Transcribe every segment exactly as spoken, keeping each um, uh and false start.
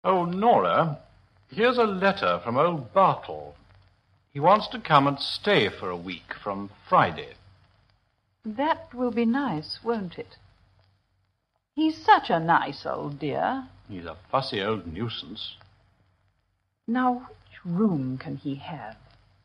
Oh, Nora, here's a letter from old Bartle. He wants to come and stay for a week from Friday. That will be nice, won't it? He's such a nice old dear. He's a fussy old nuisance. Now, which room can he have?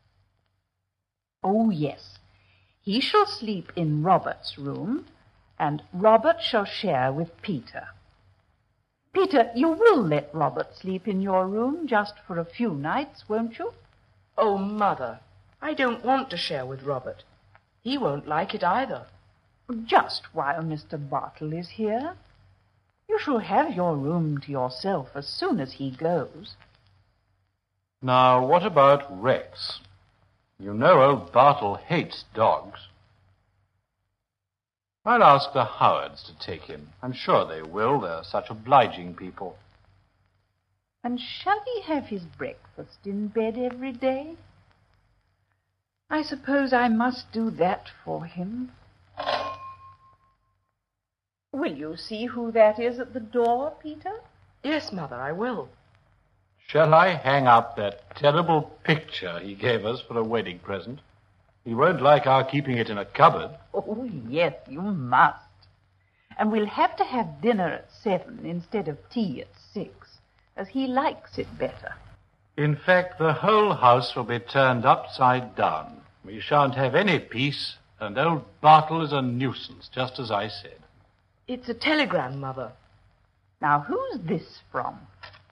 Oh, yes. He shall sleep in Robert's room, and Robert shall share with Peter. Peter, you will let Robert sleep in your room just for a few nights, won't you? Oh, Mother, I don't want to share with Robert. He won't like it either. Just while Mister Bartle is here. You shall have your room to yourself as soon as he goes. Now, what about Rex? You know old Bartle hates dogs. I'll ask the Howards to take him. I'm sure they will. They're such obliging people. And shall he have his breakfast in bed every day? I suppose I must do that for him. Will you see who that is at the door, Peter? Yes, Mother, I will. Shall I hang up that terrible picture he gave us for a wedding present? He won't like our keeping it in a cupboard. Oh, yes, you must. And we'll have to have dinner at seven instead of tea at six, as he likes it better. In fact, the whole house will be turned upside down. We shan't have any peace, and old Bartle is a nuisance, just as I said. It's a telegram, Mother. Now, who's this from?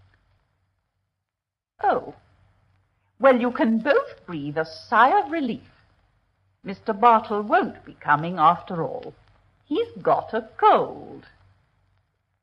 Oh. Well, you can both breathe a sigh of relief. Mister Bartle won't be coming after all. He's got a cold.